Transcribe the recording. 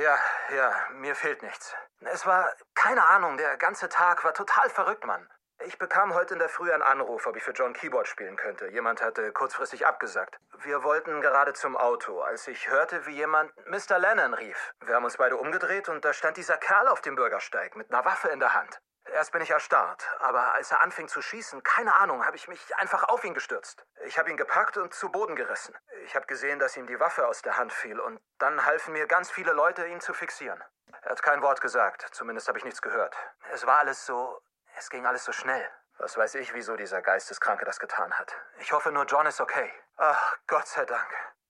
Ja, mir fehlt nichts. Es war, keine Ahnung, der ganze Tag war total verrückt, Mann. Ich bekam heute in der Früh einen Anruf, ob ich für John Keyboard spielen könnte. Jemand hatte kurzfristig abgesagt. Wir wollten gerade zum Auto, als ich hörte, wie jemand Mr. Lennon rief. Wir haben uns beide umgedreht und da stand dieser Kerl auf dem Bürgersteig mit einer Waffe in der Hand. Erst bin ich erstarrt, aber als er anfing zu schießen, keine Ahnung, habe ich mich einfach auf ihn gestürzt. Ich habe ihn gepackt und zu Boden gerissen. Ich habe gesehen, dass ihm die Waffe aus der Hand fiel und dann halfen mir ganz viele Leute, ihn zu fixieren. Er hat kein Wort gesagt, zumindest habe ich nichts gehört. Es ging alles so schnell. Was weiß ich, wieso dieser Geisteskranke das getan hat. Ich hoffe nur, John ist okay. Ach, Gott sei Dank.